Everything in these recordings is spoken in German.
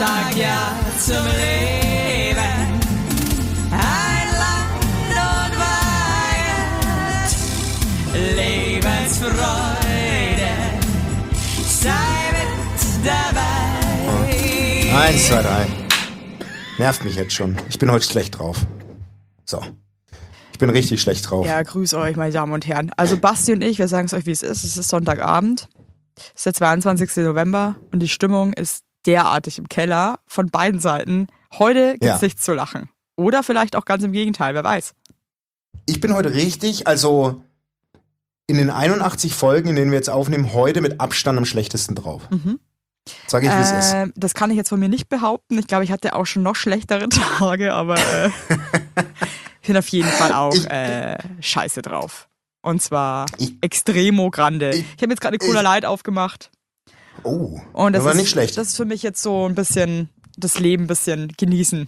sag ja zum Leben. Ein Land und Weihend, Lebensfreude, sei mit dabei. 1, 2, 3. Nervt mich jetzt schon. Ich bin heute schlecht drauf. So. Ich bin richtig schlecht drauf. Ja, grüß euch, meine Damen und Herren. Also Basti und ich, wir sagen es euch, wie es ist. Es ist Sonntagabend. Es ist der 22. November und die Stimmung ist derartig im Keller von beiden Seiten. Heute gibt's nichts zu lachen. Oder vielleicht auch ganz im Gegenteil, wer weiß. Ich bin heute richtig, also in den 81 Folgen, in denen wir jetzt aufnehmen, heute mit Abstand am schlechtesten drauf. Sag ich, wie es ist. Das kann ich jetzt von mir nicht behaupten. Ich glaube, ich hatte auch schon noch schlechtere Tage, aber ich bin auf jeden Fall auch scheiße drauf. Und zwar extremo grande. Ich habe jetzt gerade Cola Light aufgemacht. Oh, und das war ist nicht schlecht. Das ist für mich jetzt so ein bisschen das Leben ein bisschen genießen.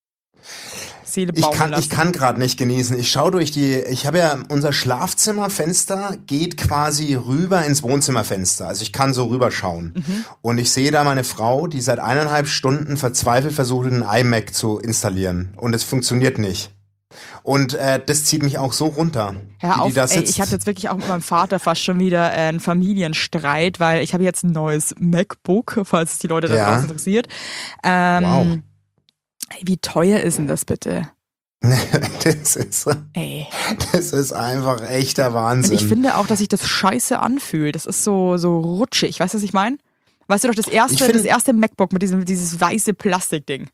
Seele baumeln lassen. Ich kann gerade nicht genießen. Ich schaue ich habe ja, unser Schlafzimmerfenster geht quasi rüber ins Wohnzimmerfenster. Also ich kann so rüberschauen. Und ich sehe da meine Frau, die seit 1,5 Stunden verzweifelt versucht, einen iMac zu installieren. Und es funktioniert nicht. Und das zieht mich auch so runter. Hör auf, ich hatte jetzt wirklich auch mit meinem Vater fast schon wieder einen Familienstreit, weil ich habe jetzt ein neues MacBook, falls es die Leute da draußen interessiert. Wow. Wie teuer ist denn das bitte? Das ist einfach echter Wahnsinn. Und ich finde auch, dass sich das scheiße anfühlt. Das ist so rutschig. Weißt du, was ich meine? Weißt du doch, das erste MacBook mit dieses weiße Plastikding.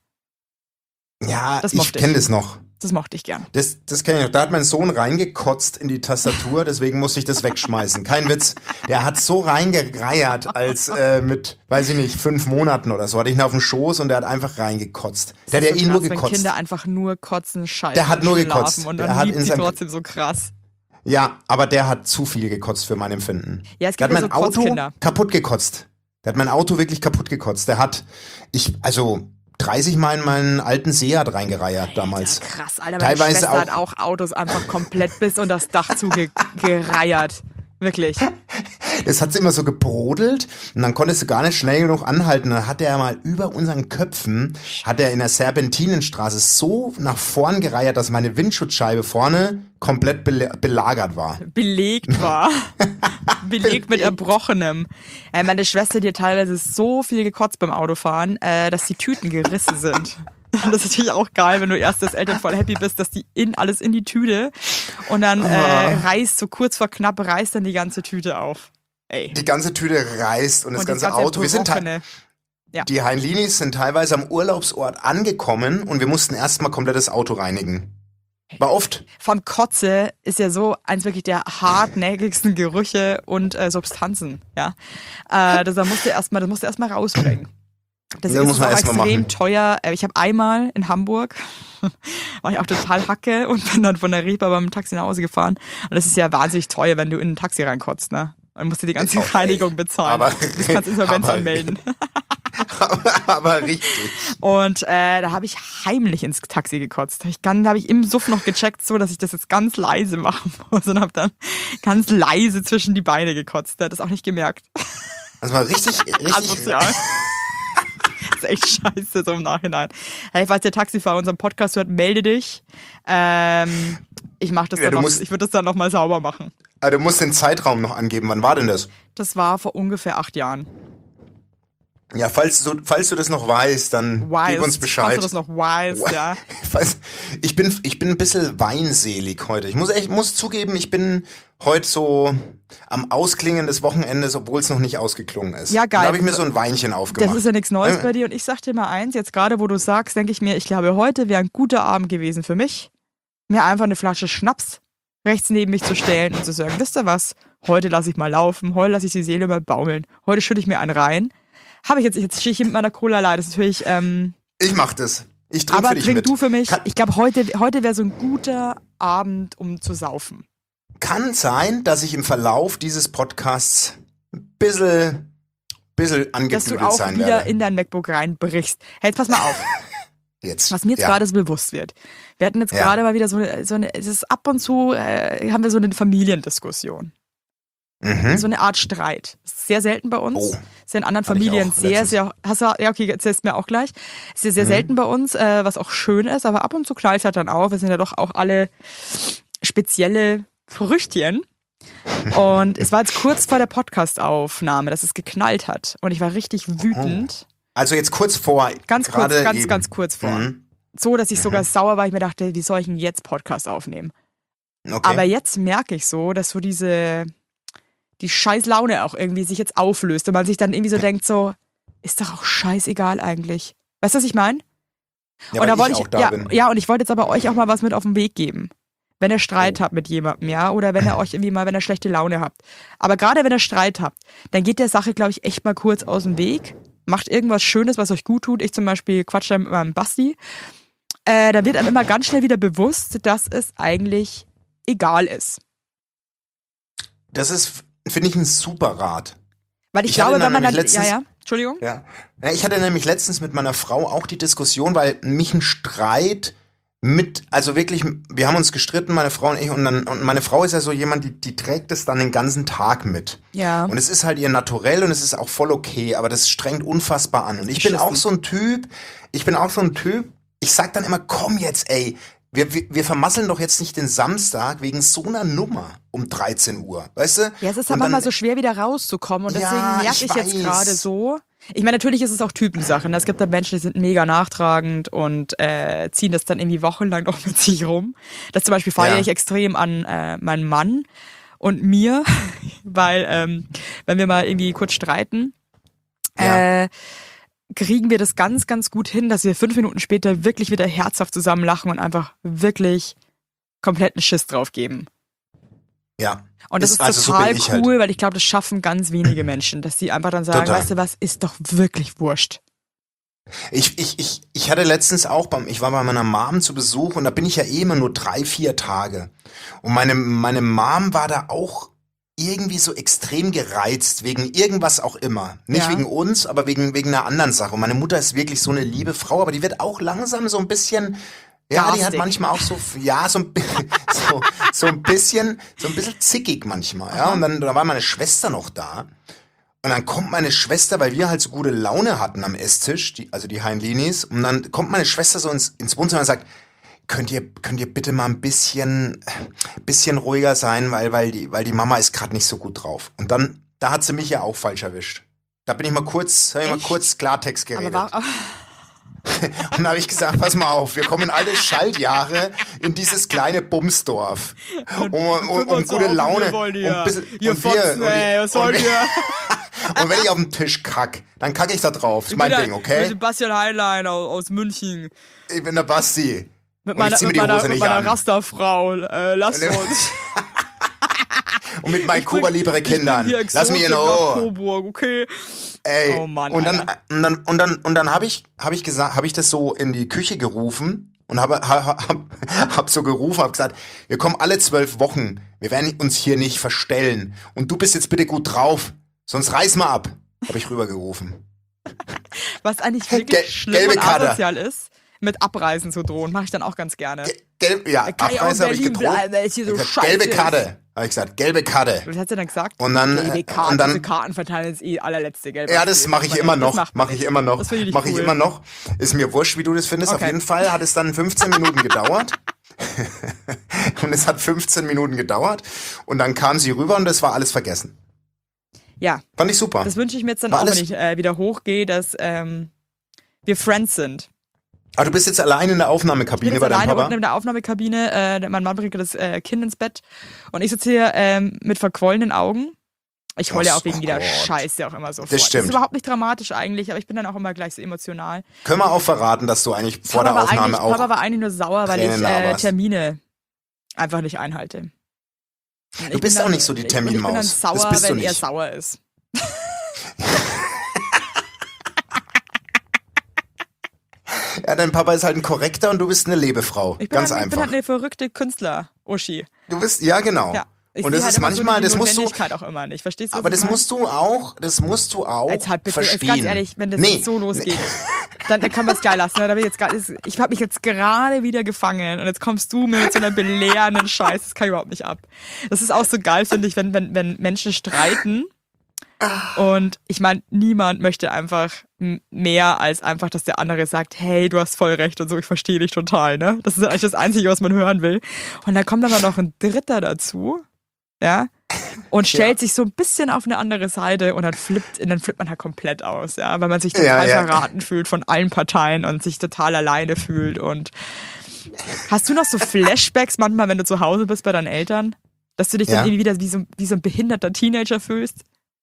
Ja, ich kenne das noch. Das mochte ich gern. Das kenne ich noch. Da hat mein Sohn reingekotzt in die Tastatur, deswegen musste ich das wegschmeißen. Kein Witz. Der hat so reingereiert, als mit, weiß ich nicht, 5 Monaten oder so. Hatte ich ihn auf dem Schoß und der hat einfach reingekotzt. Der hat ja nur gekotzt. Wenn Kinder einfach nur kotzen, scheiße. Der hat nur gekotzt. Und dann liebt sie trotzdem so krass. Ja, aber der hat zu viel gekotzt für mein Empfinden. Ja, es gibt der hat ja mein so Auto Kotzkinder. kaputt gekotzt. Der hat mein Auto wirklich kaputt gekotzt. Der hat, 30 Mal in meinen alten Seat reingereiert damals. Ja, krass, Alter. Meine Schwester hat auch Autos einfach komplett bis unter das Dach zugereiert. Wirklich. Das hat sie immer so gebrodelt und dann konntest du gar nicht schnell genug anhalten. Dann hat er mal über unseren Köpfen, in der Serpentinenstraße so nach vorn gereiert, dass meine Windschutzscheibe vorne komplett belagert war. Belegt war. Belegt mit Erbrochenem. Meine Schwester, die hat teilweise so viel gekotzt beim Autofahren, dass die Tüten gerissen sind. Das ist natürlich auch geil, wenn du erst das Eltern voll happy bist, dass die alles in die Tüte und dann reißt so kurz vor knapp reißt dann die ganze Tüte auf. Ey. Die ganze Tüte reißt und das ganze Auto. Die Heinlinis sind teilweise am Urlaubsort angekommen und wir mussten erstmal komplett das Auto reinigen. War oft. Von Kotze ist ja so eins wirklich der hartnäckigsten Gerüche und Substanzen. Ja, das musst du erstmal rausbringen. Das ist auch extrem teuer. Ich habe einmal in Hamburg, war ich auch total hacke und bin dann von der Reeperbahn beim Taxi nach Hause gefahren. Und das ist ja wahnsinnig teuer, wenn du in ein Taxi reinkotzt, ne? Dann musst du die ganze Reinigung bezahlen. Du kannst Insolvenz anmelden. Aber richtig. Und da habe ich heimlich ins Taxi gekotzt. Da habe ich im Suff noch gecheckt, so dass ich das jetzt ganz leise machen muss und habe dann ganz leise zwischen die Beine gekotzt. Der hat das auch nicht gemerkt. Das war richtig asozial. Das ist echt scheiße so im Nachhinein. Hey, falls der Taxifahrer unseren Podcast hört, melde dich. Ich mach das ich würde das dann noch mal sauber machen. Aber du musst den Zeitraum noch angeben. Wann war denn das? Das war vor ungefähr 8 Jahren. Ja, falls du das noch weißt, dann gib uns Bescheid. Falls du das noch weißt, ja. Ich bin ein bisschen weinselig heute. Ich muss zugeben, ich bin heute so am Ausklingen des Wochenendes, obwohl es noch nicht ausgeklungen ist. Ja, geil. Da habe ich mir so ein Weinchen aufgemacht. Das ist ja nichts Neues bei dir und ich sag dir mal eins, jetzt gerade wo du sagst, denke ich mir, ich glaube, heute wäre ein guter Abend gewesen für mich, mir einfach eine Flasche Schnaps rechts neben mich zu stellen und zu sagen, wisst ihr was, heute lasse ich mal laufen, heute lasse ich die Seele mal baumeln, heute schütte ich mir einen rein. Habe ich jetzt stehe ich hier mit meiner Cola Light, das ist natürlich... ich mach das. Ich trinke für dich mit. Aber trink du für mich. Ich glaube, heute wäre so ein guter Abend, um zu saufen. Kann sein, dass ich im Verlauf dieses Podcasts ein bisschen angebügelt sein werde. Dass du auch wieder in dein MacBook reinbrichst. Hey, jetzt pass mal auf. Was mir jetzt gerade so bewusst wird. Wir hatten jetzt gerade mal wieder so eine, es ist ab und zu haben wir so eine Familiendiskussion. So eine Art Streit. Das ist sehr selten bei uns. Oh. Ist ja in anderen Familien sehr, ja, okay, erzählst mir auch gleich. Ist ja sehr selten bei uns, was auch schön ist, aber ab und zu knallt es halt dann auf. Wir sind ja doch auch alle spezielle Früchtchen. Und es war jetzt kurz vor der Podcast-Aufnahme, dass es geknallt hat. Und ich war richtig wütend. Also jetzt kurz vor. Ganz kurz vor. So, dass ich sogar sauer war. Ich mir dachte, wie soll ich denn jetzt Podcast aufnehmen? Okay. Aber jetzt merke ich so, dass so die scheiß Laune auch irgendwie sich jetzt auflöst. Und man sich dann irgendwie so denkt, so, ist doch auch scheißegal eigentlich. Weißt du, was ich meine? Ja, und da wollte bin. Ja, und ich wollte jetzt aber euch auch mal was mit auf den Weg geben. Wenn ihr Streit habt mit jemandem, ja, oder wenn ihr euch irgendwie mal, wenn ihr schlechte Laune habt. Aber gerade wenn ihr Streit habt, dann geht der Sache, glaube ich, echt mal kurz aus dem Weg. Macht irgendwas Schönes, was euch gut tut. Ich zum Beispiel quatsche dann mit meinem Basti. Da wird einem immer ganz schnell wieder bewusst, dass es eigentlich egal ist. Das ist, finde ich, ein super Rat. Weil ich glaube, wenn man dann, Entschuldigung? Ja. Ich hatte nämlich letztens mit meiner Frau auch die Diskussion, weil mich ein Streit also wirklich, wir haben uns gestritten, meine Frau und ich, und meine Frau ist ja so jemand, die trägt es dann den ganzen Tag mit. Ja. Und es ist halt ihr Naturell und es ist auch voll okay, aber das strengt unfassbar an. Und ich bin auch so ein Typ, ich sag dann immer, komm jetzt, ey, wir vermasseln doch jetzt nicht den Samstag wegen so einer Nummer um 13 Uhr, weißt du? Ja, es ist halt manchmal so schwer, wieder rauszukommen und deswegen merke ich jetzt gerade so. Ich meine, natürlich ist es auch Typensache. Es gibt da Menschen, die sind mega nachtragend und ziehen das dann irgendwie wochenlang noch mit sich rum. Das zum Beispiel feiere ich extrem an meinen Mann und mir, weil wenn wir mal irgendwie kurz streiten, kriegen wir das ganz, ganz gut hin, dass wir 5 Minuten später wirklich wieder herzhaft zusammen lachen und einfach wirklich kompletten Schiss drauf geben. Ja. Und das ist also total so cool, weil ich glaube, das schaffen ganz wenige Menschen, dass sie einfach dann sagen, weißt du was, ist doch wirklich wurscht. Ich hatte letztens auch, ich war bei meiner Mom zu Besuch und da bin ich ja immer nur 3-4 Tage. Und meine Mom war da auch irgendwie so extrem gereizt, wegen irgendwas auch immer. Nicht wegen uns, aber wegen einer anderen Sache. Und meine Mutter ist wirklich so eine liebe Frau, aber die wird auch langsam so ein bisschen, die hat manchmal auch so ein bisschen zickig manchmal, ja. Und dann da war meine Schwester noch da. Und dann kommt meine Schwester, weil wir halt so gute Laune hatten am Esstisch, die Heinlinis, und dann kommt meine Schwester so ins Wohnzimmer und sagt, könnt ihr bitte mal ein bisschen ruhiger sein, weil die Mama ist gerade nicht so gut drauf. Und dann, da hat sie mich ja auch falsch erwischt. Da bin ich mal kurz Klartext geredet. Und dann habe ich gesagt, pass mal auf, wir kommen in alle Schaltjahre in dieses kleine Bumsdorf. Um gute Laune. Und wenn ich auf den Tisch kack, dann kacke ich da drauf. Das ist mein Ding, okay? Ich bin Sebastian Heinlein aus München. Ich bin der Basti. Mit meiner Rasterfrau. Lass uns. Und mit meinen Kuba-liebere Kindern. Lass mich in Ruhe. Coburg, okay. Ey. Oh Mann, und dann habe ich das so in die Küche gerufen und hab so gerufen, hab gesagt, wir kommen alle 12 Wochen. Wir werden uns hier nicht verstellen. Und du bist jetzt bitte gut drauf. Sonst reiß mal ab. Hab ich rübergerufen. Was eigentlich wirklich schlimm und asozial ist, mit Abreisen zu drohen, mache ich dann auch ganz gerne. Abreisen habe ich gedroht. Gelbe Karte. Habe ich gesagt, gelbe Karte. Was hat sie dann gesagt? Und dann, diese Karten verteilen ist allerletzte gelbe. Ja, das mache ich immer noch. Mache ich immer noch. Das finde ich immer noch. Ist mir wurscht, wie du das findest. Okay. Auf jeden Fall hat es dann 15 Minuten gedauert. Und es hat 15 Minuten gedauert. Und dann kam sie rüber und das war alles vergessen. Ja. Fand ich super. Das wünsche ich mir jetzt dann auch, wenn ich wieder hochgehe, dass wir Friends sind. Aber du bist jetzt allein in der Aufnahmekabine bei deinem Papa? Ich bin alleine unten in der Aufnahmekabine. Mein Mann bringt das Kind ins Bett. Und ich sitze hier mit verquollenen Augen. Ich heule ja auch wegen jeder Scheiße auch immer so vor. Das stimmt. Das ist überhaupt nicht dramatisch eigentlich, aber ich bin dann auch immer gleich so emotional. Können wir auch verraten, dass du eigentlich vor der Aufnahme auch... Papa war eigentlich nur sauer, weil ich Termine einfach nicht einhalte. Du bist auch nicht so die Terminmaus. Ich bin dann sauer, wenn er sauer ist. Ja, dein Papa ist halt ein Korrekter und du bist eine Lebefrau. Ganz einfach. Ich bin halt eine verrückte Künstler-Uschi. Du bist, ja genau. Ja. Ich Und das sehe ist halt immer manchmal, so die das musst du, Notwendigkeit auch immer nicht. Verstehst du? aber was ich das musst du auch Jetzt halt bitte, verstehen. ganz ehrlich, wenn das jetzt so losgeht, dann kann man es geil lassen. Ne? Da bin ich habe mich jetzt gerade wieder gefangen und jetzt kommst du mir mit so einer belehrenden Scheiße. Das kann ich überhaupt nicht ab. Das ist auch so geil, finde ich, wenn Menschen streiten. Und ich meine, niemand möchte einfach mehr als einfach, dass der andere sagt, hey, du hast voll recht und so, ich verstehe dich total, ne? Das ist eigentlich das Einzige, was man hören will. Und dann kommt aber noch ein Dritter dazu, ja, und stellt sich so ein bisschen auf eine andere Seite und dann flippt man halt komplett aus, ja, weil man sich total verraten fühlt von allen Parteien und sich total alleine fühlt. Und hast du noch so Flashbacks manchmal, wenn du zu Hause bist bei deinen Eltern, dass du dich dann irgendwie wieder wie so ein behinderter Teenager fühlst?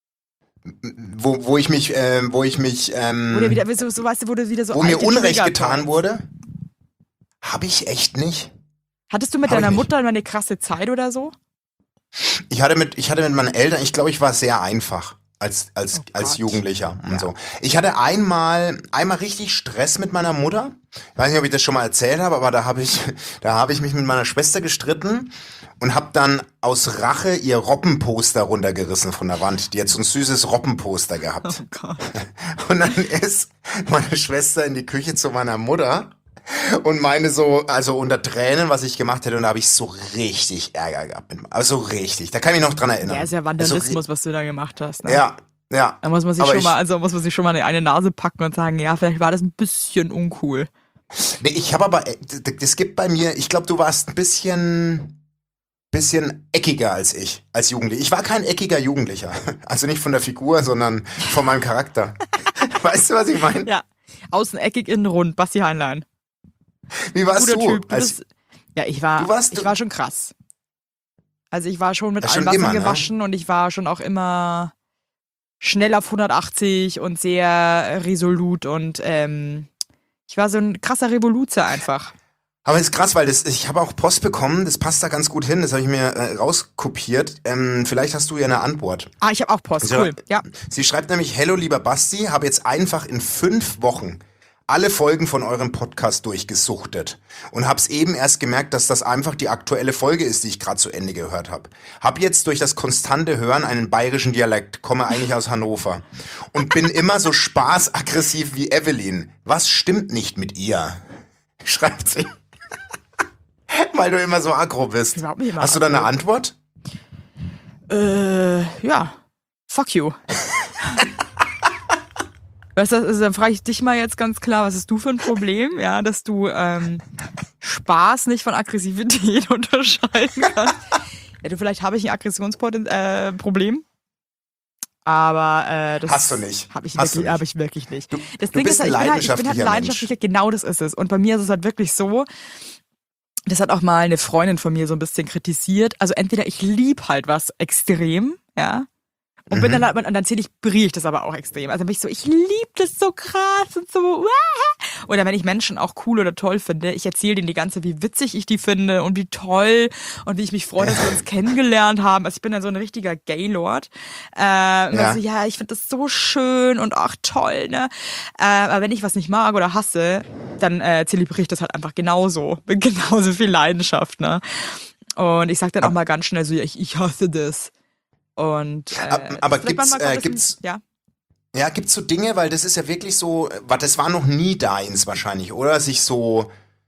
Wo ich mich, Oder wieder, so weißt du, wo du wieder so wo mir Unrecht Trigger getan kommst. wurde, habe ich echt nicht. Hattest du mit deiner Mutter immer eine krasse Zeit oder so? Ich hatte mit meinen Eltern, ich glaube, ich war sehr einfach als Gott. Jugendlicher und so. Ich hatte einmal richtig Stress mit meiner Mutter. Ich weiß nicht, ob ich das schon mal erzählt habe, aber da habe ich mich mit meiner Schwester gestritten und habe dann aus Rache ihr Robbenposter runtergerissen von der Wand. Die hat so ein süßes Robbenposter gehabt. Oh Gott. Und dann ist meine Schwester in die Küche zu meiner Mutter und meine so, also unter Tränen, was ich gemacht hätte, und da habe ich so richtig Ärger gehabt. Also richtig, da kann ich mich noch dran erinnern. Ja, ist ja Vandalismus, was du da gemacht hast. Ne? Ja. Da muss man sich muss man sich schon mal eine Nase packen und sagen, ja, vielleicht war das ein bisschen uncool. Nee, ich habe aber, das gibt bei mir, ich glaube, du warst ein bisschen eckiger als ich, als Jugendlicher. Ich war kein eckiger Jugendlicher. Also nicht von der Figur, sondern von meinem Charakter. Weißt du, was ich meine? Ja. Außen eckig, innen rund. Basti Heinlein. Wie warst Guter du? Typ. Ich war schon krass. Also ich war schon mit allem Wasser gewaschen und ich war schon auch immer schnell auf 180 und sehr resolut und ich war so ein krasser Revoluzer einfach. Aber das ist krass, weil ich habe auch Post bekommen, das passt da ganz gut hin, das habe ich mir rauskopiert. Vielleicht hast du ja eine Antwort. Ich habe auch Post, cool. Ja. Sie schreibt nämlich, hello lieber Basti, habe jetzt einfach in 5 Wochen alle Folgen von eurem Podcast durchgesuchtet und hab's eben erst gemerkt, dass das einfach die aktuelle Folge ist, die ich gerade zu Ende gehört habe. Hab jetzt durch das konstante Hören einen bayerischen Dialekt, komme eigentlich aus Hannover und bin immer so spaßaggressiv wie Evelyn. Was stimmt nicht mit ihr? Schreibt sie. Weil du immer so aggro bist. Hast du da eine Antwort? Ja. Fuck you. Weißt du, also dann frage ich dich mal jetzt ganz klar, was hast du für ein Problem, ja, dass du Spaß nicht von Aggressivität unterscheiden kannst. Ja, vielleicht habe ich ein Aggressionsproblem, aber das hast du nicht. Habe ich wirklich nicht. Das Ding bist ist, ein ich bin halt ein leidenschaftlicher, genau das ist es. Und bei mir ist es halt wirklich so, das hat auch mal eine Freundin von mir so ein bisschen kritisiert. Also entweder ich lieb halt was extrem, ja, und bin dann zelebriere ich das aber auch extrem. Also dann bin ich so, ich liebe das so krass und so. Oder wenn ich Menschen auch cool oder toll finde, ich erzähle denen die ganze, wie witzig ich die finde und wie toll und wie ich mich freue, dass wir uns kennengelernt haben. Also ich bin dann so ein richtiger Gaylord. Also, ja, ich finde das so schön und ach toll, ne? Aber wenn ich was nicht mag oder hasse, dann zelebriere ich das halt einfach genauso. Mit genauso viel Leidenschaft, ne? Und ich sag dann auch mal ganz schnell so, ja, ich hasse das. Und aber gibt's so Dinge, weil das ist ja wirklich so, das war noch nie deins wahrscheinlich, oder? Sich so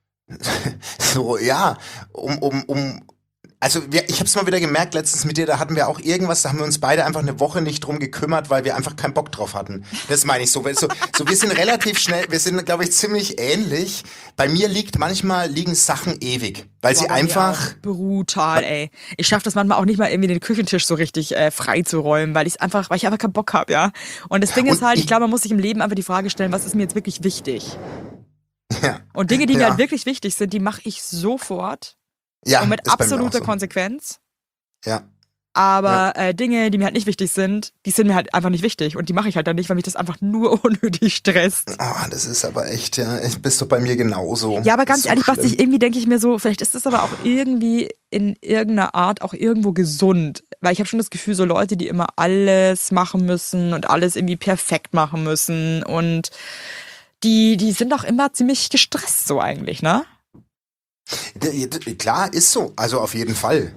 ja, also ich habe es mal wieder gemerkt letztens mit dir, da hatten wir auch irgendwas, da haben wir uns beide einfach eine Woche nicht drum gekümmert, weil wir einfach keinen Bock drauf hatten. Das meine ich so. Wir sind relativ schnell, wir sind, glaube ich, ziemlich ähnlich. Bei mir liegen Sachen ewig, weil sie einfach... Brutal, ey. Ich schaffe das manchmal auch nicht mal irgendwie den Küchentisch so richtig frei zu räumen, weil ich einfach keinen Bock habe, ja. Und das Ding ist halt, ich glaube, man muss sich im Leben einfach die Frage stellen, was ist mir jetzt wirklich wichtig? Ja. Und Dinge, die mir halt wirklich wichtig sind, die mache ich sofort. Ja, und mit absoluter Konsequenz. Ja. Aber Dinge, die mir halt nicht wichtig sind, die sind mir halt einfach nicht wichtig. Und die mache ich halt dann nicht, weil mich das einfach nur unnötig stresst. Das ist aber echt, ja, bist du bei mir genauso. Ja, aber ganz ehrlich, Basti, irgendwie denke ich mir so, vielleicht ist das aber auch irgendwie in irgendeiner Art auch irgendwo gesund. Weil ich habe schon das Gefühl, so Leute, die immer alles machen müssen und alles irgendwie perfekt machen müssen und die sind auch immer ziemlich gestresst so eigentlich, ne? Klar, ist so. Also auf jeden Fall.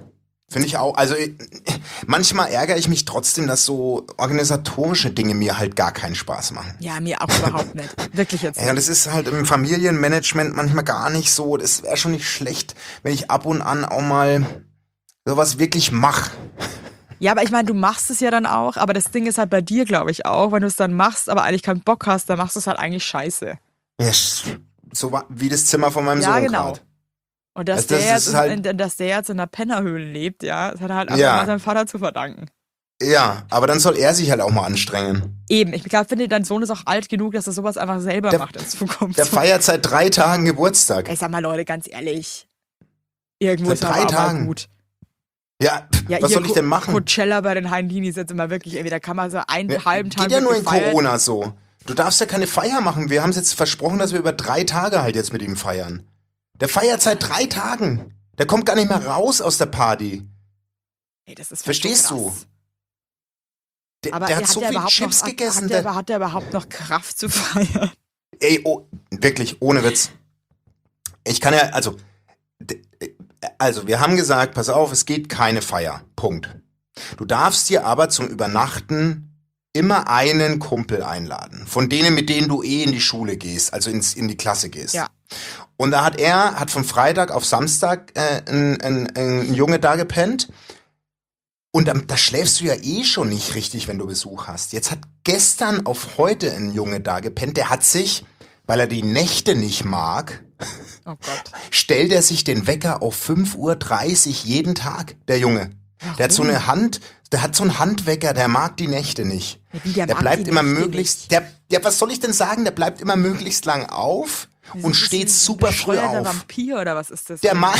Finde ich auch. Also manchmal ärgere ich mich trotzdem, dass so organisatorische Dinge mir halt gar keinen Spaß machen. Ja, mir auch überhaupt nicht. Wirklich jetzt. Ja, das ist halt im Familienmanagement manchmal gar nicht so. Das wäre schon nicht schlecht, wenn ich ab und an auch mal sowas wirklich mache. Ja, aber ich meine, du machst es ja dann auch, aber das Ding ist halt bei dir, glaube ich, auch, wenn du es dann machst, aber eigentlich keinen Bock hast, dann machst du es halt eigentlich scheiße. Ja, so wie das Zimmer von meinem Sohn Ja, genau. grad. Und dass, Also der das ist halt- dass der jetzt in der Pennerhöhle lebt, ja, das hat er halt einfach mal seinem Vater zu verdanken. Ja, aber dann soll er sich halt auch mal anstrengen. Eben, ich glaube, finde, dein Sohn ist auch alt genug, dass er sowas einfach selber macht in Zukunft. Der feiert seit 3 Tagen Geburtstag. Ey, sag mal, Leute, ganz ehrlich. Irgendwo Seit ist aber 3 auch mal Tagen. gut. Ja, was soll ich denn machen? Coachella bei den Heindini ist jetzt immer wirklich, irgendwie, da kann man so einen halben Tag Geht ja nur in gefeiert. Corona so. Du darfst ja keine Feier machen. Wir haben es jetzt versprochen, dass wir über 3 Tage halt jetzt mit ihm feiern. Der feiert seit 3 Tagen. Der kommt gar nicht mehr raus aus der Party. Ey, das ist Verstehst so du? krass. Der Aber hat so viel Chips gegessen. Hat der überhaupt noch Kraft zu feiern? Ey, wirklich, ohne Witz. Ich kann ja, also wir haben gesagt, pass auf, es geht keine Feier. Punkt. Du darfst dir aber zum Übernachten immer einen Kumpel einladen. Von denen, mit denen du in die Schule gehst, also in die Klasse gehst. Ja. Und da hat von Freitag auf Samstag ein Junge da gepennt. Und da schläfst du ja eh schon nicht richtig, wenn du Besuch hast. Jetzt hat gestern auf heute ein Junge da gepennt, der hat sich, weil er die Nächte nicht mag, Oh Gott. stellt er sich den Wecker auf 5:30 Uhr jeden Tag, der Junge. Der hat so einen Handwecker, der mag die Nächte nicht. Ja, wie, der Der mag bleibt die immer Nächte möglichst, was soll ich denn sagen, der bleibt immer möglichst lang auf und steht super früh bescheuerter auf. Vampir oder was ist das? Der mag,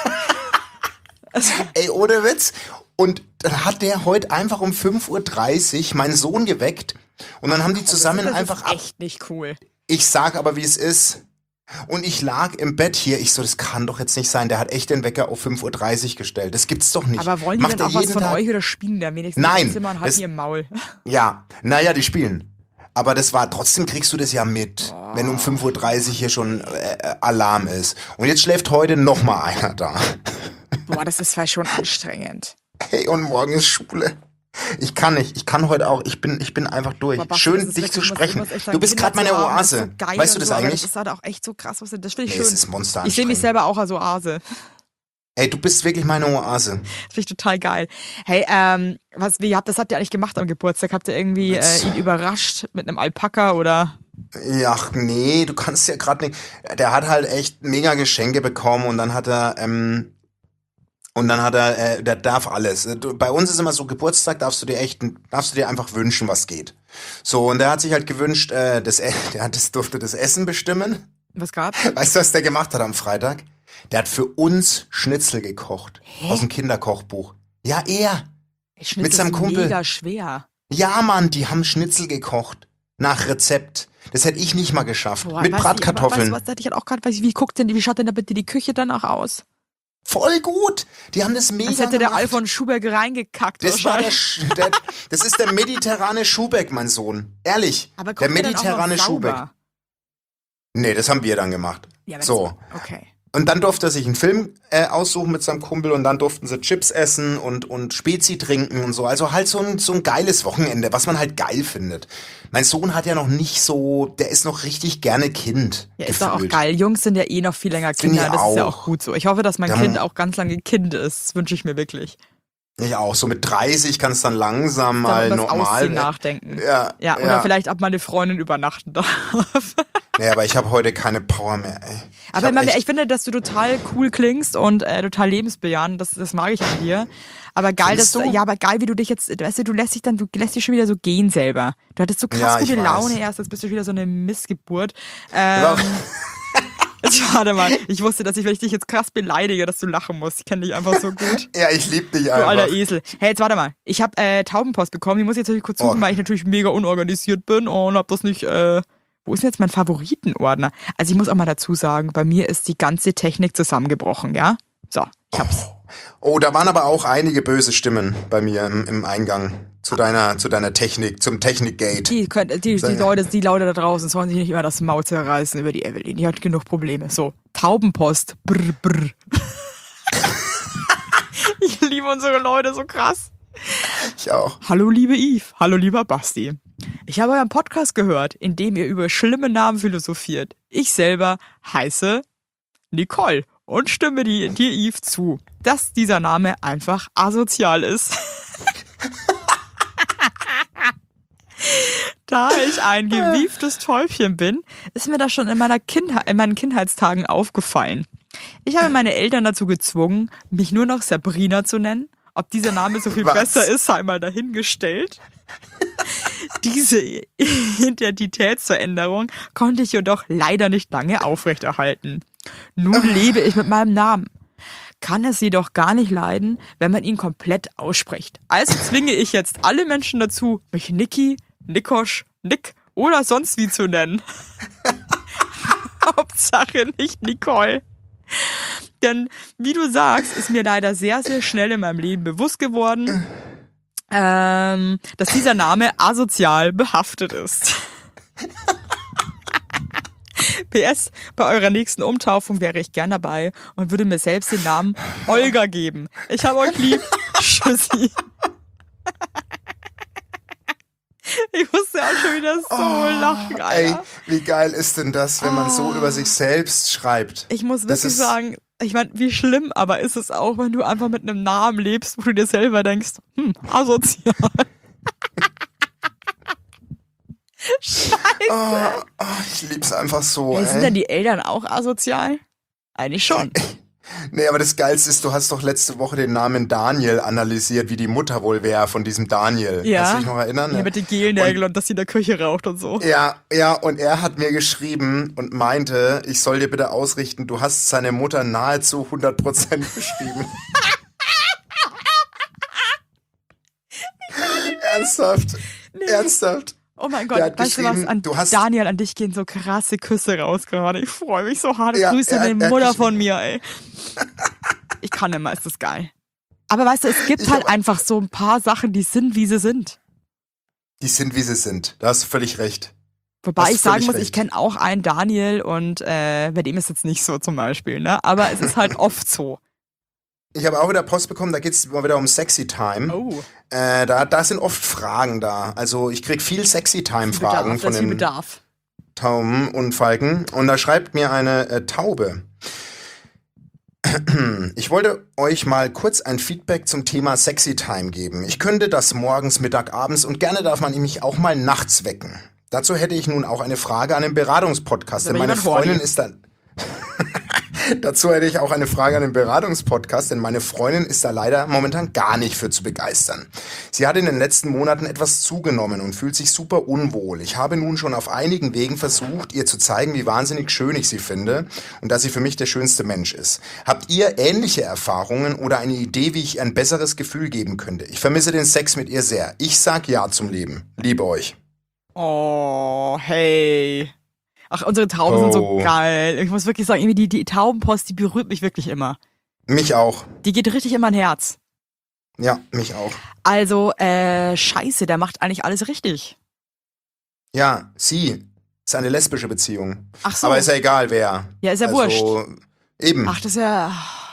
ey, ohne Witz. Und dann hat der heute einfach um 5:30 Uhr meinen Sohn geweckt und dann haben die zusammen das einfach ist echt nicht cool. Ich sag aber, wie es ist. Und ich lag im Bett hier, ich so, das kann doch jetzt nicht sein, der hat echt den Wecker auf 5:30 Uhr gestellt. Das gibt's doch nicht. Aber wollen die Macht denn er auch was jeden von Tag? euch oder spielen da wenigstens Nein, im Zimmer und halten das- ihr im Maul? Ja, naja, die spielen. Aber trotzdem kriegst du das ja mit, wenn um 5:30 Uhr hier schon Alarm ist. Und jetzt schläft heute noch mal einer da. Boah, das ist vielleicht schon anstrengend. Hey, und morgen ist Schule. Ich kann nicht, ich kann heute auch, ich bin einfach durch. Aber Basti, das Schön, ist dich wirklich- zu ich muss sprechen. echt sagen, Du bist Kinder gerade meine zu haben, ist Oase. so geil Weißt du und das so, aber eigentlich? Das ist halt auch echt so krass. Das finde ich Nee, es schön. ist monster Ich sehe mich anstrengend. selber auch als Oase. Ey, du bist wirklich meine Oase. Das finde ich total geil. Hey, das habt ihr eigentlich gemacht am Geburtstag? Habt ihr irgendwie ihn überrascht mit einem Alpaka oder? Ja, ach nee, du kannst ja gerade nicht. Der hat halt echt mega Geschenke bekommen und dann hat er, der darf alles. Bei uns ist immer so, Geburtstag darfst du dir einfach wünschen, was geht. So, und der hat sich halt gewünscht, durfte das Essen bestimmen. Was gab's? Weißt du, was der gemacht hat am Freitag? Der hat für uns Schnitzel gekocht. Aus dem Kinderkochbuch. Ja, er. Schnitzel Mit seinem ist Kumpel. Mega schwer. Ja, Mann, die haben Schnitzel gekocht. Nach Rezept. Das hätte ich nicht mal geschafft. Boah, Mit weißt du, Bratkartoffeln. was hatte ich halt auch gerade, wie schaut denn da bitte die Küche dann auch aus? Voll gut. Die haben das mega Als hätte der gemacht. Alfons Schuberg reingekackt. Das war wahrscheinlich. das ist der mediterrane Schubeck, mein Sohn. Ehrlich. Aber Der kocht der dann auch noch mediterrane Schubeck. sauber? Nee, das haben wir dann gemacht. Ja, aber So. Okay. Und dann durfte er sich einen Film aussuchen mit seinem Kumpel und dann durften sie Chips essen und Spezi trinken und so. Also halt so ein geiles Wochenende, was man halt geil findet. Mein Sohn hat ja noch nicht so, der ist noch richtig gerne Kind. Ja, ist doch auch gefühlt. geil. Jungs sind ja eh noch viel länger Find Kinder. ich Das ist ja auch. auch gut so. Ich hoffe, dass mein Ja. Kind auch ganz lange Kind ist. Das wünsche ich mir wirklich. Ich auch. So mit 30 kann es dann langsam Dann mal über das normal Aussehen werden. nachdenken. Ja, Oder ja. vielleicht ab meine Freundin übernachten darf. Nee, aber ich habe heute keine Power mehr, ey. Aber ich finde, dass du total cool klingst und total lebensbejahend. Das mag ich an dir. Aber geil, Findest du? aber geil, wie du dich jetzt, weißt du lässt dich schon wieder so gehen selber. Du hattest so krass Ja, ich gute weiß. Laune erst, jetzt bist du wieder so eine Missgeburt. Ja. Warte mal, ich wusste, dass wenn ich dich jetzt krass beleidige, dass du lachen musst. Ich kenne dich einfach so gut. Ja, ich lieb dich Du einfach. alter Esel. Hey, jetzt warte mal. Ich habe Taubenpost bekommen. Die muss ich jetzt natürlich kurz suchen, weil ich natürlich mega unorganisiert bin und hab das nicht. Wo ist denn jetzt mein Favoritenordner? Also ich muss auch mal dazu sagen, bei mir ist die ganze Technik zusammengebrochen, ja? So, ich hab's. Oh, da waren aber auch einige böse Stimmen bei mir im Eingang zu deiner Technik, zum Technikgate. Die Leute da draußen sollen sich nicht immer das Maul zerreißen über die Evelyn. Die hat genug Probleme. So, Taubenpost. Brr, brr. Ich liebe unsere Leute so krass. Ich auch. Hallo liebe Yves, hallo lieber Basti. Ich habe euren Podcast gehört, in dem ihr über schlimme Namen philosophiert. Ich selber heiße Nicole und stimme dir Yves zu, dass dieser Name einfach asozial ist. Da ich ein gewieftes Täubchen bin, ist mir das schon in meinen Kindheitstagen aufgefallen. Ich habe meine Eltern dazu gezwungen, mich nur noch Sabrina zu nennen. Ob dieser Name so viel besser ist, sei mal dahingestellt. Diese Identitätsveränderung konnte ich jedoch leider nicht lange aufrechterhalten. Nun lebe ich mit meinem Namen. Kann es jedoch gar nicht leiden, wenn man ihn komplett ausspricht. Also zwinge ich jetzt alle Menschen dazu, mich Niki, Nikosch, Nick oder sonst wie zu nennen. Hauptsache nicht Nicole. Denn, wie du sagst, ist mir leider sehr, sehr schnell in meinem Leben bewusst geworden, dass dieser Name asozial behaftet ist. PS, bei eurer nächsten Umtaufung wäre ich gern dabei und würde mir selbst den Namen Olga geben. Ich hab euch lieb. Tschüssi. Ich musste auch schon wieder so lachen, Alter. Ey, wie geil ist denn das, wenn man so über sich selbst schreibt? Ich muss wirklich sagen, ich meine, wie schlimm aber ist es auch, wenn du einfach mit einem Namen lebst, wo du dir selber denkst, asozial. Scheiße. Ich lieb's einfach so. Hey, sind denn die Eltern auch asozial? Eigentlich schon. Nee, aber das Geilste ist, du hast doch letzte Woche den Namen Daniel analysiert, wie die Mutter wohl wäre von diesem Daniel. Ja. Kannst du dich noch erinnern? Ja, mit den Gelnägeln und dass sie in der Küche raucht und so. Ja, und er hat mir geschrieben und meinte, ich soll dir bitte ausrichten, du hast seine Mutter nahezu 100% beschrieben. Ernsthaft? Nee. Ernsthaft? Oh mein Gott, weißt du was, Daniel, an dich gehen so krasse Küsse raus gerade. Ich freue mich so hart. Grüße an die Mutter von mir, ey. Ich kann immer, ist das geil. Aber weißt du, es gibt halt einfach so ein paar Sachen, die sind, wie sie sind. Die sind, wie sie sind. Da hast du völlig recht. Wobei ich sagen muss, ich kenne auch einen Daniel und bei dem ist jetzt nicht so zum Beispiel, ne? Aber es ist halt oft so. Ich habe auch wieder Post bekommen, da geht es mal wieder um Sexy Time. Oh. Da sind oft Fragen da. Also ich krieg viel Sexy Time-Fragen von den Tauben und Falken. Und da schreibt mir eine Taube. Ich wollte euch mal kurz ein Feedback zum Thema Sexy Time geben. Ich könnte das morgens, Mittag, abends und gerne darf man mich auch mal nachts wecken. Dazu hätte ich nun auch eine Frage an den Beratungspodcast, denn meine Freundin ist dann... Dazu hätte ich auch eine Frage an den Beratungspodcast, denn meine Freundin ist da leider momentan gar nicht für zu begeistern. Sie hat in den letzten Monaten etwas zugenommen und fühlt sich super unwohl. Ich habe nun schon auf einigen Wegen versucht, ihr zu zeigen, wie wahnsinnig schön ich sie finde und dass sie für mich der schönste Mensch ist. Habt ihr ähnliche Erfahrungen oder eine Idee, wie ich ihr ein besseres Gefühl geben könnte? Ich vermisse den Sex mit ihr sehr. Ich sag Ja zum Leben. Liebe euch. Oh, hey. Ach, unsere Tauben sind so geil. Ich muss wirklich sagen, irgendwie die Taubenpost, die berührt mich wirklich immer. Mich auch. Die geht richtig in mein Herz. Ja, mich auch. Also, scheiße, der macht eigentlich alles richtig. Ja, sie ist eine lesbische Beziehung. Ach so. Aber ist ja egal, wer. Ja, ist ja wurscht. Eben. Ach, das ist ja...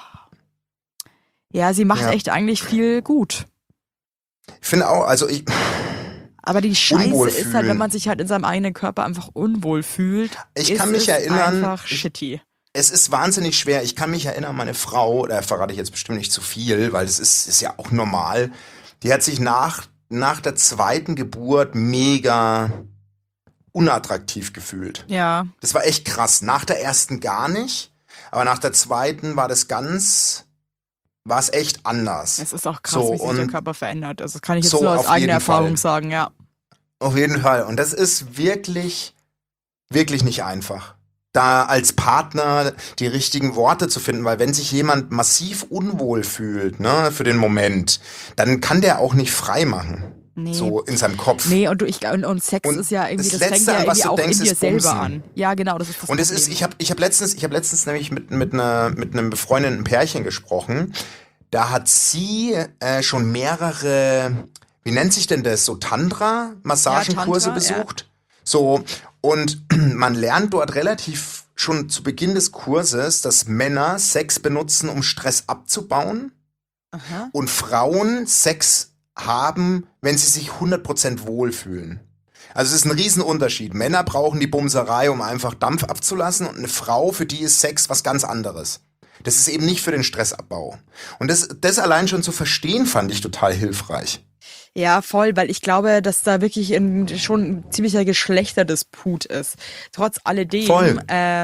Ja, sie macht echt eigentlich viel gut. Ich finde auch, also aber die Scheiße ist halt, wenn man sich halt in seinem eigenen Körper einfach unwohl fühlt. Ich kann mich erinnern, einfach shitty. Es ist wahnsinnig schwer. Ich kann mich erinnern, meine Frau, da verrate ich jetzt bestimmt nicht zu viel, weil es ist ja auch normal, die hat sich nach der zweiten Geburt mega unattraktiv gefühlt. Ja. Das war echt krass. Nach der ersten gar nicht, aber nach der zweiten war es echt anders. Es ist auch krass, wie sich der Körper verändert. Also das kann ich jetzt nur aus eigener Erfahrung sagen, ja. Auf jeden Fall. Und das ist wirklich, wirklich nicht einfach, da als Partner die richtigen Worte zu finden, weil wenn sich jemand massiv unwohl fühlt, ne, für den Moment, dann kann der auch nicht frei machen. Nee. So in seinem Kopf. Nee, und Sex ist ja irgendwie, das fängt ja irgendwie auch in dir selber an. Ja, genau, das ist das. Und es ist, ich hab letztens nämlich mit einem befreundeten Pärchen gesprochen. Da hat sie schon mehrere, wie nennt sich denn das, so Tantra-Massagenkurse besucht. Ja. So, und man lernt dort relativ schon zu Beginn des Kurses, dass Männer Sex benutzen, um Stress abzubauen. und Frauen Sex haben, wenn sie sich 100% wohlfühlen. Also es ist ein Riesenunterschied. Männer brauchen die Bumserei, um einfach Dampf abzulassen und eine Frau, für die ist Sex was ganz anderes. Das ist eben nicht für den Stressabbau. Und das allein schon zu verstehen, fand ich total hilfreich. Ja, voll, weil ich glaube, dass da wirklich schon ein ziemlicher Geschlechterdisput ist. Trotz alledem. Voll.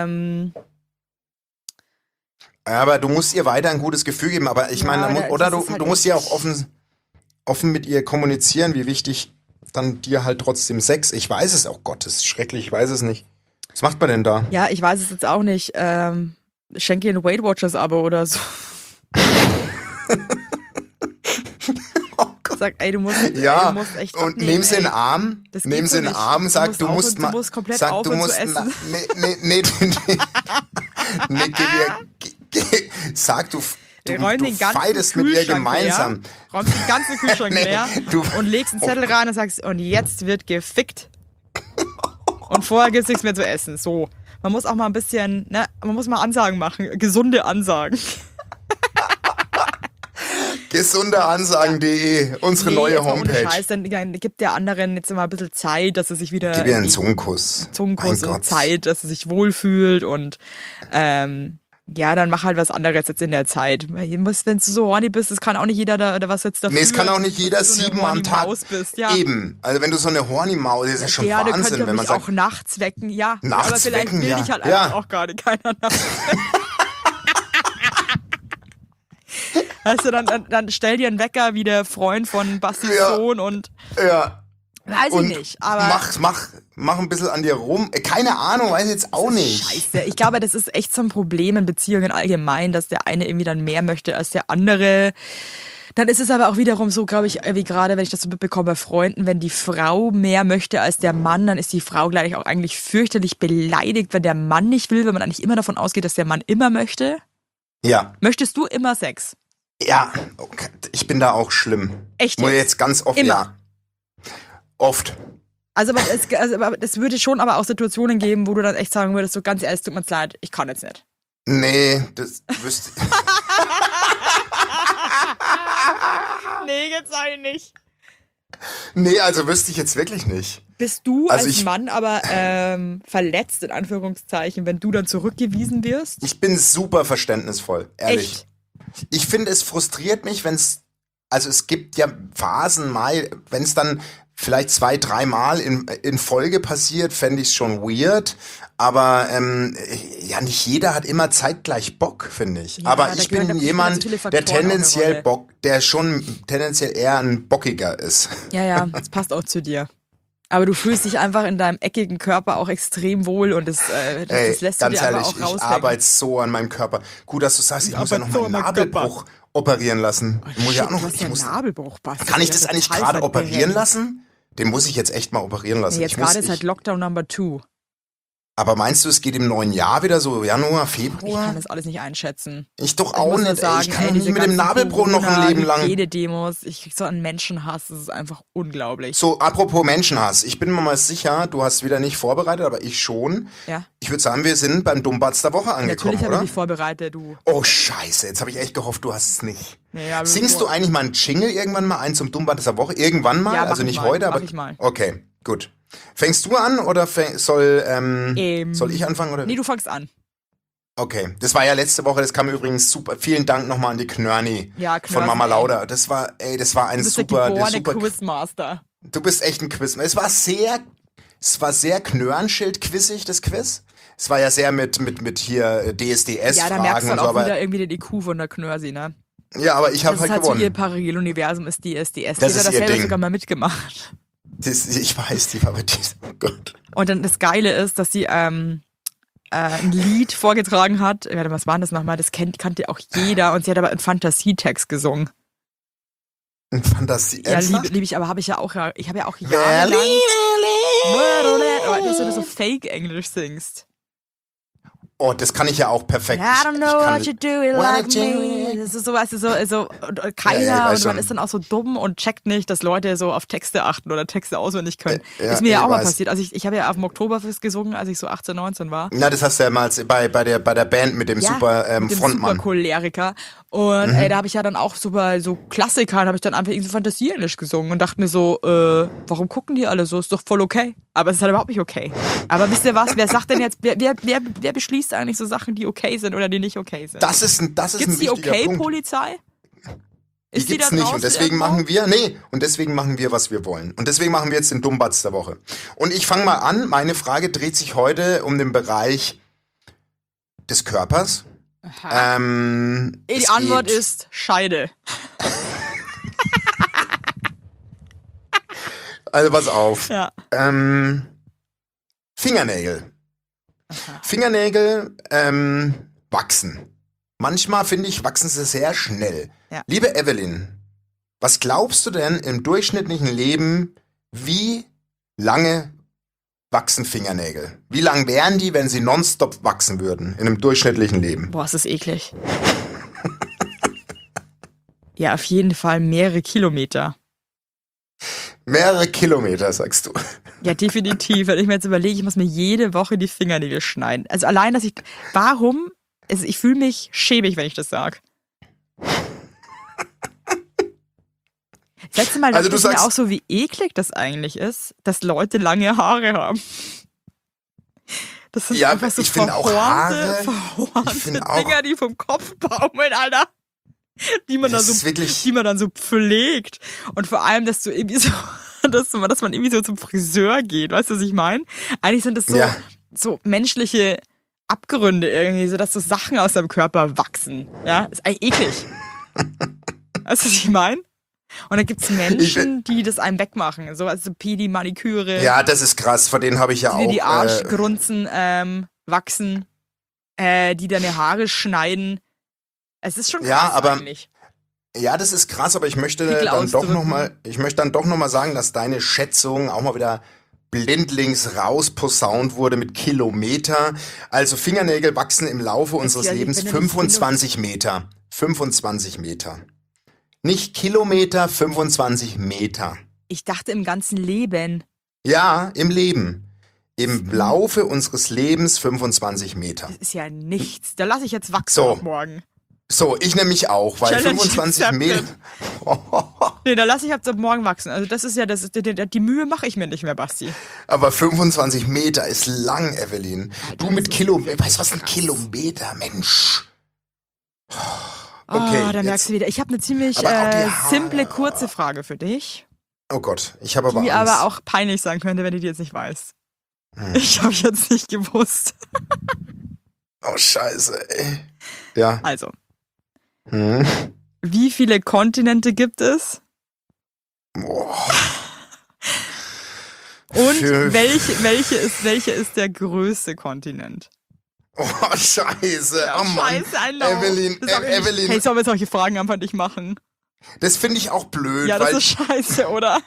Aber du musst ihr weiter ein gutes Gefühl geben. Aber ich meine, oder du musst ja auch offen mit ihr kommunizieren, wie wichtig dann dir halt trotzdem Sex. Ich weiß es auch, Gott, das ist schrecklich, ich weiß es nicht. Was macht man denn da? Ja, ich weiß es jetzt auch nicht. Schenke ihr ein Weight Watchers Abo oder so. Sag, ey, du musst echt und abnehmen, nimm sie in den Arm, sag, du musst komplett sag, aufhören du musst, zu essen. Sag, du den ganzen feidest mit ihr Kühlschrank gemeinsam. Leer, räumst den ganzen Kühlschrank leer und legst einen Zettel rein und sagst, und jetzt wird gefickt. Und vorher gibt's nichts mehr zu essen. So. Man muss auch mal ein bisschen, ne, man muss mal Ansagen machen. Gesunde Ansagen. Gesundeansagen.de, unsere neue Homepage. Ohne Scheiß, dann gibt der anderen jetzt immer ein bisschen Zeit, dass er sich wieder... Gib ihr einen Zungenkuss. Zungenkuss und Zeit, dass er sich wohlfühlt und ja, dann mach halt was anderes jetzt in der Zeit. Wenn du so horny bist, das kann auch nicht jeder da was jetzt dafür. Nee, es kann auch nicht jeder so 7 am Tag. Bist, ja. Eben. Also wenn du so eine horny Maus, das ist ja schon Wahnsinn, wenn man mich sagt. Auch nachts wecken, ja. Nachts aber vielleicht wecken, will ja. dich halt einfach auch gar nicht keiner nachts. Weißt du, dann stell dir einen Wecker wie der Freund von Bastis Sohn und... Ja. Weiß ich nicht, aber... Mach ein bisschen an dir rum. Keine Ahnung, weiß ich jetzt auch nicht. Scheiße, ich glaube, das ist echt so ein Problem in Beziehungen allgemein, dass der eine irgendwie dann mehr möchte als der andere. Dann ist es aber auch wiederum so, glaube ich, wie gerade, wenn ich das so mitbekomme bei Freunden, wenn die Frau mehr möchte als der Mann, dann ist die Frau gleich auch eigentlich fürchterlich beleidigt, wenn der Mann nicht will, wenn man eigentlich immer davon ausgeht, dass der Mann immer möchte. Ja. Möchtest du immer Sex? Ja, okay. Ich bin da auch schlimm. Echt? Muss jetzt ganz oft, immer. Ja. Oft. Also es würde schon aber auch Situationen geben, wo du dann echt sagen würdest, so ganz ehrlich, tut mir leid, ich kann jetzt nicht. Nee, das wüsste ich. Nee, jetzt sag ich nicht. Nee, also wüsste ich jetzt wirklich nicht. Bist du also als Mann aber verletzt, in Anführungszeichen, wenn du dann zurückgewiesen wirst? Ich bin super verständnisvoll, ehrlich. Echt? Ich finde, es frustriert mich, also es gibt ja Phasen mal, wenn es dann vielleicht 2-3 Mal in Folge passiert, fände ich es schon weird. Aber ja, nicht jeder hat immer zeitgleich Bock, finde ich. Ja, aber ich bin jemand, der tendenziell schon tendenziell eher ein Bockiger ist. Ja, das passt auch zu dir. Aber du fühlst dich einfach in deinem eckigen Körper auch extrem wohl und das lässt du dir aber auch raushängen. Ich arbeite so an meinem Körper. Gut, dass du sagst, ich muss ja noch meinen Nabelbruch operieren lassen. Nabelbruch, Basti. Kann ich das eigentlich gerade operieren lassen? Den muss ich jetzt echt mal operieren lassen. Jetzt gerade ist halt Lockdown Number 2. Aber meinst du, es geht im neuen Jahr wieder so Januar, Februar? Ich kann das alles nicht einschätzen. Ich doch auch nicht. Sagen, ich kann nicht mit dem Nabelbruch noch ein Leben lang. Jede Demos, ich krieg so einen Menschenhass, das ist einfach unglaublich. So, apropos Menschenhass. Ich bin mir mal sicher, du hast wieder nicht vorbereitet, aber ich schon. Ja. Ich würde sagen, wir sind beim Dummbatz der Woche angekommen, Natürlich oder? habe ich mich vorbereitet, du. Oh, scheiße. Jetzt habe ich echt gehofft, du hast es nicht. Ja, Singst du eigentlich mal einen Jingle irgendwann mal ein zum Dummbatz der Woche? Irgendwann mal? Ja, also nicht mal. heute, aber... Mach ich mal. Okay, gut. Fängst du an oder soll ich anfangen? Oder? Nee, du fängst an. Okay, das war ja letzte Woche, das kam übrigens super. Vielen Dank nochmal an die Knörni von Mama Lauda. Das war ein super... Du bist der geborene Quizmaster. Du bist echt ein Quizmaster. Es war sehr Knörnschild-quizzig, das Quiz. Es war ja sehr mit hier DSDS-Fragen. Ja, da merkst du und dann so, auch wieder irgendwie den IQ von der Knörsi, ne? Ja, aber ich habe halt gewonnen. Das ist ihr Paralleluniversum, ist DSDS. Das ist das ihr selber Ding. sogar mal mitgemacht. Ich weiß, die war bei diesem, oh Gott. Und dann das Geile ist, dass sie ein Lied vorgetragen hat. Warte, was war das nochmal? Das kannte auch jeder. Und sie hat aber einen Fantasietext gesungen. Ein Fantasie? Ja, liebe ich, aber habe ich ja auch jahrelang... Dass du das so Fake-Englisch singst. Oh, das kann ich ja auch perfekt. I don't know what you do, you like me. Das ist so, weißt du, so keiner Ja, und schon. man ist dann auch so dumm und checkt nicht, dass Leute so auf Texte achten oder Texte auswendig können. Ja, ist mir ja auch mal weiß. passiert. Also ich habe ja auf dem Oktoberfest gesungen, als ich so 18, 19 war. Na, das hast du ja mal bei der Band mit dem super mit dem Frontmann. super Choleriker. Und da habe ich ja dann auch so bei so Klassikern, habe ich dann einfach irgendwie so Fantasie-Englisch gesungen und dachte mir so, warum gucken die alle so? Ist doch voll okay. Aber es ist halt überhaupt nicht okay. Aber wisst ihr was? Wer sagt denn jetzt, wer beschließt eigentlich so Sachen, die okay sind oder die nicht okay sind? Das ist ein Gibt's die wichtiger Punkt. Okay-Polizei? Die gibt's da nicht draußen und deswegen machen wir, was wir wollen. Und deswegen machen wir jetzt den Dummbatz der Woche. Und ich fange mal an. Meine Frage dreht sich heute um den Bereich des Körpers. Die Antwort ist Scheide. Also pass auf. Ja. Fingernägel. Fingernägel wachsen. Manchmal, finde ich, wachsen sie sehr schnell. Ja. Liebe Evelyn, was glaubst du denn im durchschnittlichen Leben, wie lange wachsen Fingernägel? Wie lang wären die, wenn sie nonstop wachsen würden in einem durchschnittlichen Leben? Boah, ist das eklig. Ja, auf jeden Fall mehrere Kilometer. Mehrere Kilometer, sagst du. Ja, definitiv. Wenn ich mir jetzt überlege, ich muss mir jede Woche die Fingernägel schneiden. Also allein, dass ich fühle mich schäbig, wenn ich das sage. Das letzte Mal dachte ich mir auch so, wie eklig das eigentlich ist, dass Leute lange Haare haben. Das sind einfach so verhornte Dinger, die vom Kopf baumeln, Alter. Die man dann so pflegt. Und vor allem, dass du irgendwie so, dass man irgendwie so zum Friseur geht. Weißt du, was ich meine? Eigentlich sind das so menschliche Abgründe irgendwie, so dass so Sachen aus deinem Körper wachsen. Ja, ist eigentlich eklig. Weißt du, was ich meine? Und dann gibt's Menschen, die das einem wegmachen. So, also Pedi, Maniküre. Ja, das ist krass. Von denen habe ich ja auch. Die Arschgrunzen wachsen, die deine Haare schneiden. Es ist schon krass eigentlich. Ja, das ist krass, aber ich möchte dann doch nochmal sagen, dass deine Schätzung auch mal wieder blindlings rausposaunt wurde mit Kilometer. Also Fingernägel wachsen im Laufe unseres Lebens 25 Meter. 25 Meter. Nicht Kilometer, 25 Meter. Ich dachte im ganzen Leben. Ja, im Leben. Im Laufe unseres Lebens 25 Meter. Das ist ja nichts. Da lasse ich jetzt wachsen ab morgen. So, ich nämlich auch, weil Challenge 25 Meter. Nee, da lasse ich ab morgen wachsen. Also das ist ja, die Mühe mache ich mir nicht mehr, Basti. Aber 25 Meter ist lang, Evelyn. Du mit Kilometer, weißt du, was ein Kilometer, Mensch? Okay, da merkst du wieder. Ich habe eine ziemlich simple, kurze Frage für dich. Oh Gott, ich habe aber die Angst. aber auch peinlich sein könnte, wenn du die jetzt nicht weißt. Ich habe jetzt nicht gewusst. Oh, scheiße, ey. Ja. Also. Wie viele Kontinente gibt es? Boah. Und welche ist der größte Kontinent? Oh, scheiße. Ja, oh Mann. Scheiße, I know. Evelyn. Hey, sollen wir solche Fragen einfach nicht machen? Das finde ich auch blöd. Ja, das ist scheiße, oder?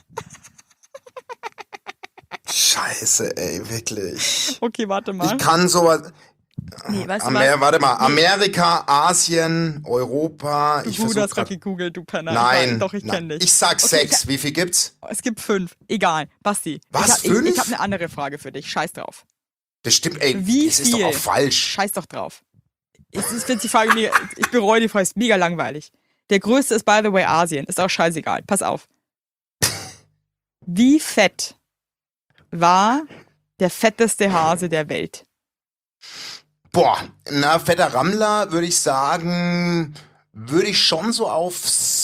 Scheiße, ey, wirklich. Okay, warte mal. Ich kann sowas... Nee, weißt du was? Warte mal, Amerika, Asien, Europa. Du hast gerade gegoogelt, du Penner. Nein. Ich kenne dich. Ich sag 6. Wie viel gibt's? Es gibt 5. Egal. Basti. Was, 5? Ich habe eine andere Frage für dich. Scheiß drauf. Das stimmt, ey. Wie das viel? ist doch auch falsch. Scheiß doch drauf. Ich finde die Frage mega, ich bereue die Frage, ist mega langweilig. Der größte ist, by the way, Asien. Ist auch scheißegal. Pass auf. Wie fett war der fetteste Hase der Welt? Boah, na, fetter Rammler würde ich sagen, würde ich schon so auf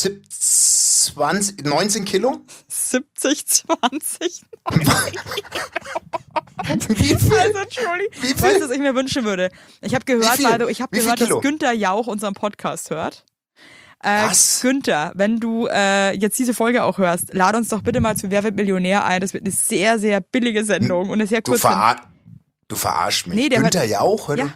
19 Kilo? 70, 20? Wie viel? Also, Entschuldigung. Wie viel? Weißt du, was ich mir wünschen würde? Ich habe gehört, dass Günther Jauch unseren Podcast hört. Was? Günther, wenn du jetzt diese Folge auch hörst, lad uns doch bitte mal zu Wer wird Millionär ein. Das wird eine sehr, sehr billige Sendung und eine sehr kurze. Du verarschst mich. Nee, Günther Jauch? Ja.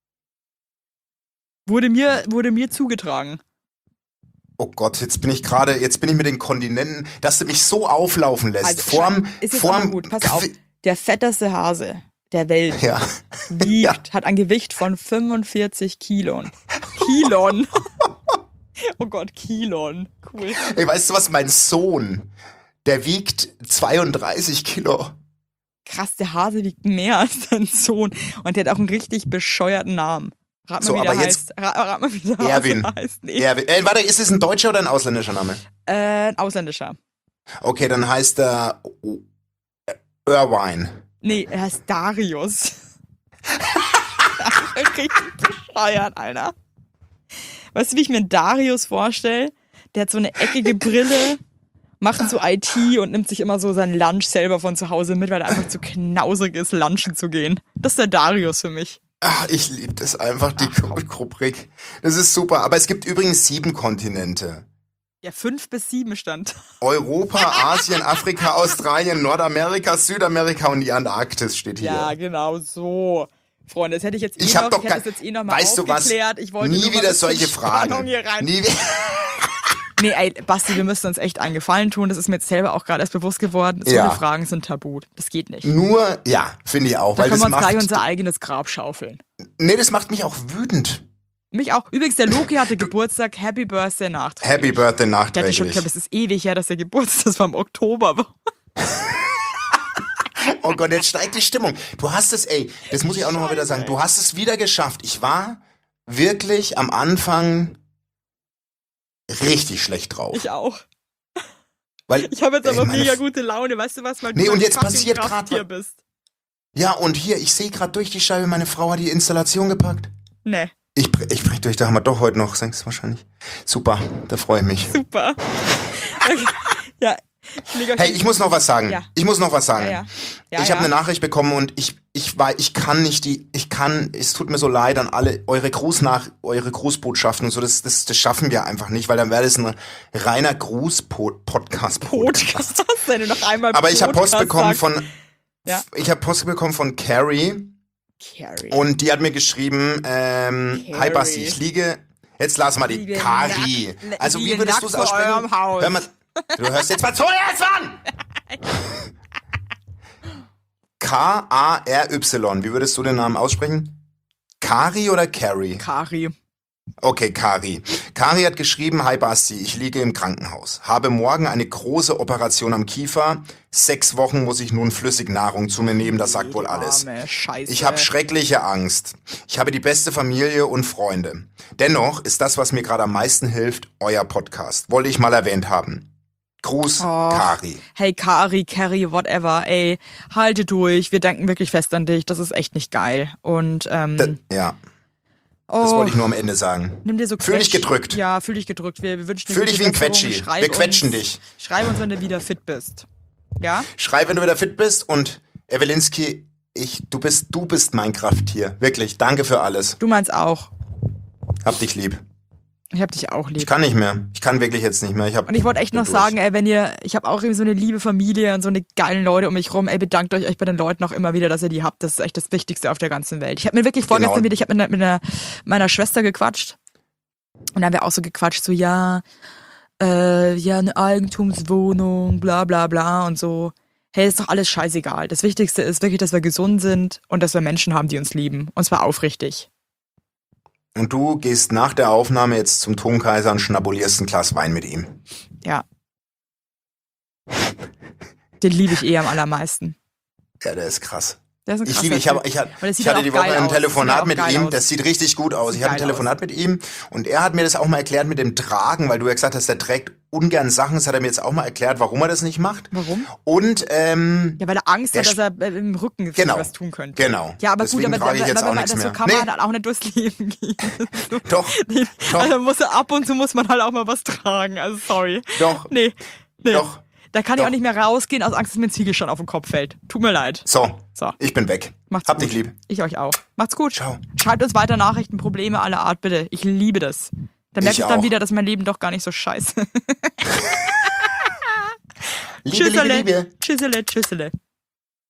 Wurde mir zugetragen. Oh Gott, jetzt bin ich mit den Kontinenten, dass du mich so auflaufen lässt. Also, ist jetzt aber gut. Pass auf. Der fetteste Hase der Welt Ja. wiegt, hat ein Gewicht von 45 Kilon. Kilon. Oh Gott, Kilon. Cool. Ey, weißt du was? Mein Sohn, der wiegt 32 Kilo. Krass, der Hase wiegt mehr als sein Sohn. Und der hat auch einen richtig bescheuerten Namen. Rat mal, So, wie aber der jetzt- heißt. Rat mal, wie der Hase Erwin. heißt. Nee. Warte, ist es ein deutscher oder ein ausländischer Name? Ein ausländischer. Okay, dann heißt er Irvine. Nee, er heißt Darius. Richtig bescheuert, Alter. Weißt du, wie ich mir Darius vorstelle? Der hat so eine eckige Brille, macht so IT und nimmt sich immer so sein Lunch selber von zu Hause mit, weil er einfach zu knausrig ist, lunchen zu gehen. Das ist der Darius für mich. Ach, ich liebe das einfach, die Rubrik. Das ist super. Aber es gibt übrigens 7 Kontinente. Ja, 5 bis 7 stand. Europa, Asien, Afrika, Australien, Nordamerika, Südamerika und die Antarktis steht hier. Ja, genau so. Freunde, das hätte ich jetzt Ich hab doch hätte kein- es jetzt noch mal Weißt du was? aufgeklärt. Ich wollte Nie nur mal wieder ein bisschen solche Spannung Fragen. Hier rein. Nie wieder. Nee, ey, Basti, wir müssen uns echt einen Gefallen tun. Das ist mir jetzt selber auch gerade erst bewusst geworden. So Ja. viele Fragen sind tabu. Das geht nicht. Nur, ja, finde ich auch. Da Weil können das wir uns gleich macht, unser eigenes Grab schaufeln. nee, das macht mich auch wütend. Mich auch. Übrigens, der Loki hatte Geburtstag. Happy Birthday nachträglich. Happy Birthday Der hatte schon, nachträglich. ich glaube, das ist ewig her, dass der Geburtstag, das war im Oktober. Oh Gott, jetzt steigt die Stimmung. Du hast es, ey, das muss ich auch nochmal wieder sagen, du hast es wieder geschafft. Ich war wirklich am Anfang richtig schlecht drauf. Ich auch. Weil, Ich habe jetzt aber meine mega F- gute Laune. Weißt du was? Weil Nee, du und ein jetzt fucking passiert grad Krafttier was. bist. Ja, und hier, ich sehe gerade durch die Scheibe, meine Frau hat die Installation gepackt. Nee, Ich brech durch, da haben wir doch heute noch, sagst du wahrscheinlich. Super, da freue ich mich. super. Okay. Ja, ich lege euch Hey, ich muss noch was sagen. Ja. Ich muss noch was sagen. Ja. Ich habe eine Nachricht bekommen und es tut mir so leid an alle eure Grußbotschaften und so, das schaffen wir einfach nicht, weil dann wäre das ein reiner Gruß-Podcast. Podcast, wenn du noch einmal Aber ich habe Post Podcast bekommen sagst. von Carrie Carrie. und die hat mir geschrieben, hi Basti, ich liege, jetzt lass mal die Liege Kari. nackt- Also wie liege würdest nackt du es vor aussprechen? eurem Haus. Hör mal, du hörst jetzt mal zu, jetzt an! K-A-R-Y. Wie würdest du den Namen aussprechen? Kari oder Carrie? Kari. Okay, Kari. Kari hat geschrieben, hi Basti, ich liege im Krankenhaus. Habe morgen eine große Operation am Kiefer. 6 Wochen muss ich nun Flüssignahrung zu mir nehmen, das sagt wohl alles. Arme Scheiße. Ich habe schreckliche Angst. Ich habe die beste Familie und Freunde. Dennoch ist das, was mir gerade am meisten hilft, euer Podcast. Wollte ich mal erwähnt haben. Gruß, Kari. Hey Kari, Carrie, whatever, ey, halte durch, wir denken wirklich fest an dich, das ist echt nicht geil. Und, Ja, das wollte ich nur am Ende sagen. nimm dir so Fühl dich gedrückt. Ja, fühl dich gedrückt. Wir wünschen dir Fühl gute dich wie ein Besserung. Quetschi. Schreib Wir quetschen uns- dich. Schreib uns, wenn du wieder fit bist. Ja? Schreib, wenn du wieder fit bist und Ewelinski, du bist mein Krafttier. Wirklich, danke für alles. Du meinst auch. Hab dich lieb. Ich hab dich auch lieb. Ich kann nicht mehr. Ich kann wirklich jetzt nicht mehr. Und ich wollte echt noch sagen, ey, ich habe auch irgendwie so eine liebe Familie und so eine geilen Leute um mich rum, ey, bedankt euch bei den Leuten auch immer wieder, dass ihr die habt. Das ist echt das Wichtigste auf der ganzen Welt. Ich habe mir wirklich vorgestern wieder, ich habe mit meiner Schwester gequatscht und da haben wir auch so gequatscht, so ja, eine Eigentumswohnung, bla bla bla und so. Hey, ist doch alles scheißegal. Das Wichtigste ist wirklich, dass wir gesund sind und dass wir Menschen haben, die uns lieben. Und zwar aufrichtig. Und du gehst nach der Aufnahme jetzt zum Tonkaiser und schnabulierst ein Glas Wein mit ihm. Ja. Den liebe ich am allermeisten. Ja, der ist krass. Der ist ein Ich krasser liebe, ich Typ. hatte die Woche ein Telefonat mit ihm, Das das sieht richtig gut aus. Ich hatte ein geil Telefonat mit ihm und er hat mir das auch mal erklärt mit dem Tragen, weil du ja gesagt hast, der trägt ungern Sachen. Das hat er mir jetzt auch mal erklärt, warum er das nicht macht. Warum? Und, Ja, weil er Angst Der hat, dass er im Rücken Genau. was tun könnte. Genau. Ja, aber Deswegen gut, trage ich jetzt auch nichts so mehr. kann man halt auch nicht durchs Leben gehen. Doch, doch. Also ab und zu muss man halt auch mal was tragen. Also sorry. Doch. Nee. Doch. Da kann ich Doch. auch nicht mehr rausgehen, aus Angst, dass mir ein Ziegelstein auf den Kopf fällt. Tut mir leid. So, So. ich bin weg. Macht's Hab gut. dich lieb. Ich euch auch. Macht's gut. Ciao. Schreibt uns weiter Nachrichten, Probleme aller Art, bitte. Ich liebe das. Dann merke Ich ich dann auch. wieder, dass mein Leben doch gar nicht so scheiße. Liebe, Liebe, Liebe. Tschüssele, tschüssele.